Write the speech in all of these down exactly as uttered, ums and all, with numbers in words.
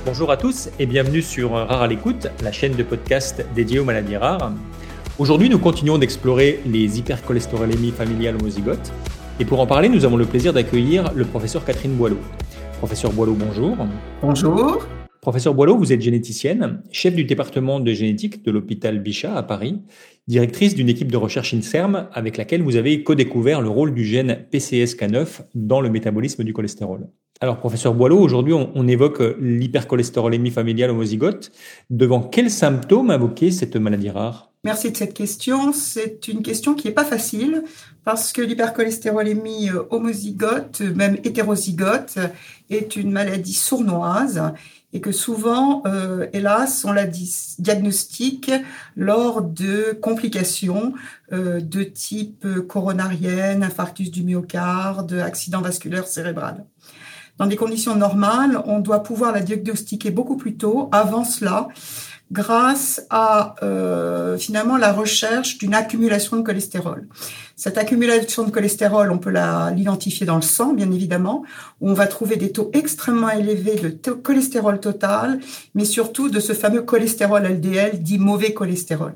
Bonjour à tous et bienvenue sur Rare à l'écoute, la chaîne de podcast dédiée aux maladies rares. Aujourd'hui, nous continuons d'explorer les hypercholestérolémies familiales homozygotes. Et pour en parler, nous avons le plaisir d'accueillir le professeur Catherine Boileau. Professeur Boileau, bonjour. Bonjour. Professeur Boileau, vous êtes généticienne, chef du département de génétique de l'hôpital Bichat à Paris, directrice d'une équipe de recherche INSERM avec laquelle vous avez co-découvert le rôle du gène P C S K neuf dans le métabolisme du cholestérol. Alors, professeur Boileau, aujourd'hui, on, on évoque l'hypercholestérolémie familiale homozygote. Devant quels symptômes invoquer cette maladie rare ? Merci de cette question. C'est une question qui n'est pas facile parce que l'hypercholestérolémie homozygote, même hétérozygote, est une maladie sournoise et que souvent, euh, hélas, on la diagnostique lors de complications euh, de type coronarienne, infarctus du myocarde, accident vasculaire cérébral. Dans des conditions normales, on doit pouvoir la diagnostiquer beaucoup plus tôt, avant cela, grâce à euh, finalement la recherche d'une accumulation de cholestérol. Cette accumulation de cholestérol, on peut la, l'identifier dans le sang, bien évidemment, où on va trouver des taux extrêmement élevés de t- cholestérol total, mais surtout de ce fameux cholestérol L D L, dit mauvais cholestérol.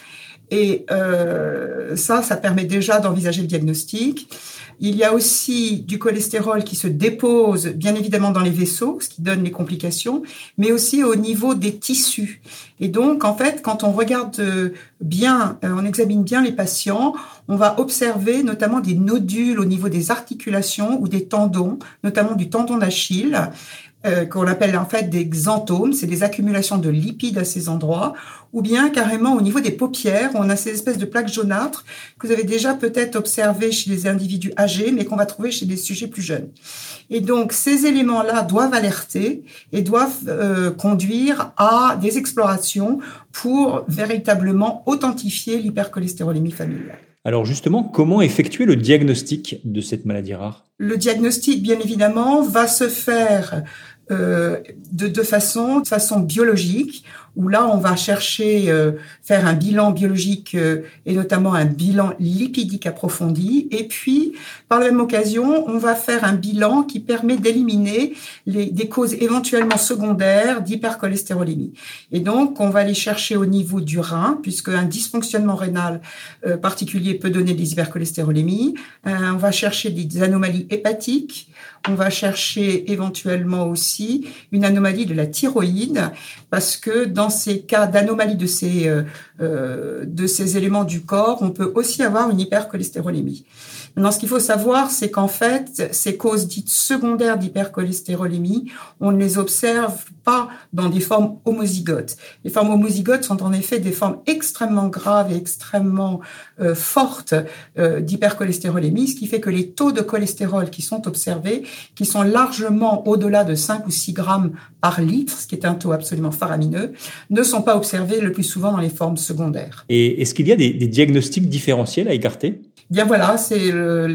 Et euh, ça, ça permet déjà d'envisager le diagnostic. Il y a aussi du cholestérol qui se dépose, bien évidemment, dans les vaisseaux, ce qui donne les complications, mais aussi au niveau des tissus. Et donc, en fait, quand on regarde bien, on examine bien les patients, on va observer notamment des nodules au niveau des articulations ou des tendons, notamment du tendon d'Achille, Euh, qu'on appelle en fait des xanthomes, c'est des accumulations de lipides à ces endroits, ou bien carrément au niveau des paupières, on a ces espèces de plaques jaunâtres que vous avez déjà peut-être observées chez les individus âgés, mais qu'on va trouver chez des sujets plus jeunes. Et donc ces éléments-là doivent alerter et doivent euh, conduire à des explorations pour véritablement authentifier l'hypercholestérolémie familiale. Alors justement, comment effectuer le diagnostic de cette maladie rare ? Le diagnostic, bien évidemment, va se faire euh, de deux façons. De façon biologique, où là, on va chercher euh, faire un bilan biologique euh, et notamment un bilan lipidique approfondi. Et puis, par la même occasion, on va faire un bilan qui permet d'éliminer les, des causes éventuellement secondaires d'hypercholestérolémie. Et donc, on va aller chercher au niveau du rein, puisque un dysfonctionnement rénal euh, particulier peut donner des hypercholestérolémies. Euh, on va chercher des anomalies hépatiques. On va chercher éventuellement aussi une anomalie de la thyroïde, parce que dans ces cas d'anomalie de ces euh, euh, de ces éléments du corps, on peut aussi avoir une hypercholestérolémie. Maintenant, ce qu'il faut savoir, c'est qu'en fait, ces causes dites secondaires d'hypercholestérolémie, on ne les observe pas dans des formes homozygotes. Les formes homozygotes sont en effet des formes extrêmement graves et extrêmement euh, fortes euh, d'hypercholestérolémie, ce qui fait que les taux de cholestérol qui sont observés, qui sont largement au-delà de cinq ou six grammes par litre, ce qui est un taux absolument faramineux, ne sont pas observés le plus souvent dans les formes secondaires. Et est-ce qu'il y a des, des diagnostics différentiels à écarter ? Bien voilà, c'est le,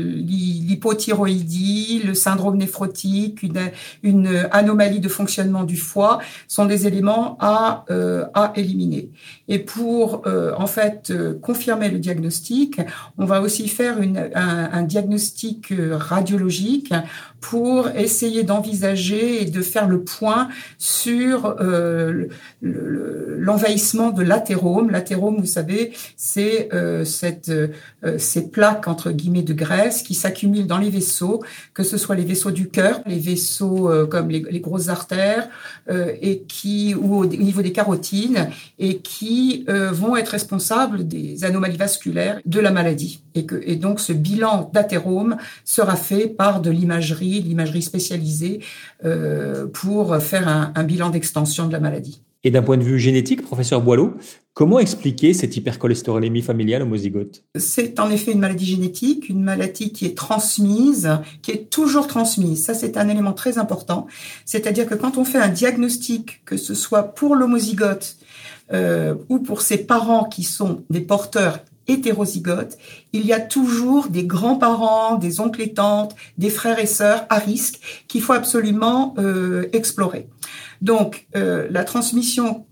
l'hypothyroïdie, le syndrome néphrotique, une, une anomalie de fonctionnement du foie sont des éléments à, euh, à éliminer. Et pour euh, en fait euh, confirmer le diagnostic, on va aussi faire une, un, un diagnostic radiologique pour essayer d'envisager et de faire le point sur euh, le, le, l'envahissement de l'athérome. L'athérome, vous savez, c'est euh, cette, euh, ces plaques entre guillemets de graisse qui s'accumulent dans les vaisseaux, que ce soit les vaisseaux du cœur, les vaisseaux euh, comme les, les grosses artères, euh, et qui ou au, au niveau des carotines, et qui euh, vont être responsables des anomalies vasculaires de la maladie. Et, que, et donc ce bilan d'athérome sera fait par de l'imagerie, de l'imagerie spécialisée euh, pour faire un, un bilan d'extension de la maladie. Et d'un point de vue génétique, professeur Boileau, comment expliquer cette hypercholestérolémie familiale homozygote ? C'est en effet une maladie génétique, une maladie qui est transmise, qui est toujours transmise. Ça, c'est un élément très important. C'est-à-dire que quand on fait un diagnostic, que ce soit pour l'homozygote euh, ou pour ses parents qui sont des porteurs hétérozygotes, il y a toujours des grands-parents, des oncles et tantes, des frères et sœurs à risque qu'il faut absolument euh, explorer. Donc, euh, la transmission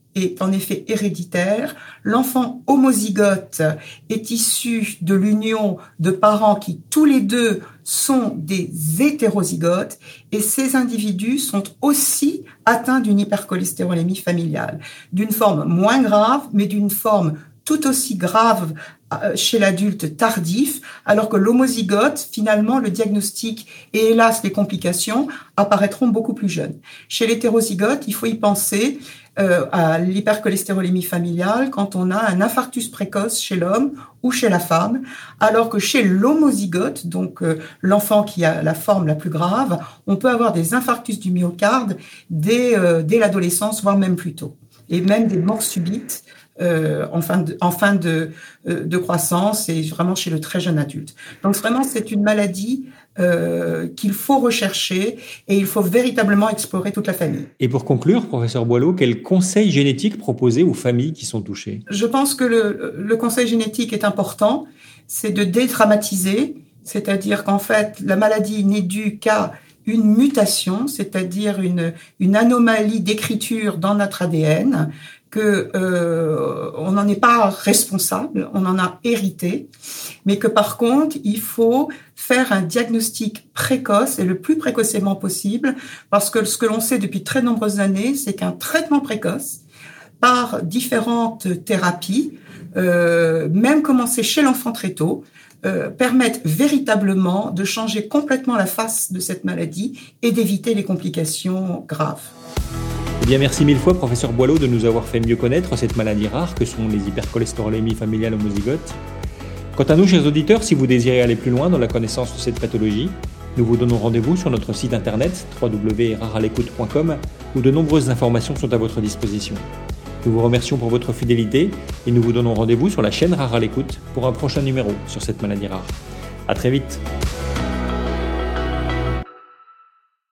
est en effet héréditaire. L'enfant homozygote est issu de l'union de parents qui tous les deux sont des hétérozygotes et ces individus sont aussi atteints d'une hypercholestérolémie familiale, d'une forme moins grave mais d'une forme tout aussi grave chez l'adulte tardif, alors que l'homozygote, finalement, le diagnostic et hélas les complications apparaîtront beaucoup plus jeunes. Chez l'hétérozygote, il faut y penser euh, à l'hypercholestérolémie familiale quand on a un infarctus précoce chez l'homme ou chez la femme, alors que chez l'homozygote, donc euh, l'enfant qui a la forme la plus grave, on peut avoir des infarctus du myocarde dès, euh, dès l'adolescence, voire même plus tôt, et même des morts subites Euh, en fin de, en fin de, euh, de croissance et vraiment chez le très jeune adulte. Donc vraiment, c'est une maladie euh, qu'il faut rechercher et il faut véritablement explorer toute la famille. Et pour conclure, professeur Boileau, quels conseils génétiques proposer aux familles qui sont touchées ? Je pense que le, le conseil génétique est important, c'est de dédramatiser, c'est-à-dire qu'en fait, la maladie n'est due qu'à une mutation, c'est-à-dire une, une anomalie d'écriture dans notre A D N, que euh, on n'en est pas responsable, on en a hérité, mais que par contre, il faut faire un diagnostic précoce et le plus précocement possible, parce que ce que l'on sait depuis très nombreuses années, c'est qu'un traitement précoce, par différentes thérapies, euh, même commencé chez l'enfant très tôt, euh, permettent véritablement de changer complètement la face de cette maladie et d'éviter les complications graves. Eh bien, merci mille fois, professeur Boileau, de nous avoir fait mieux connaître cette maladie rare que sont les hypercholestérolémies familiales homozygotes. Quant à nous, chers auditeurs, si vous désirez aller plus loin dans la connaissance de cette pathologie, nous vous donnons rendez-vous sur notre site internet w w w point rare à l'écoute point com où de nombreuses informations sont à votre disposition. Nous vous remercions pour votre fidélité et nous vous donnons rendez-vous sur la chaîne Rare à l'écoute pour un prochain numéro sur cette maladie rare. À très vite.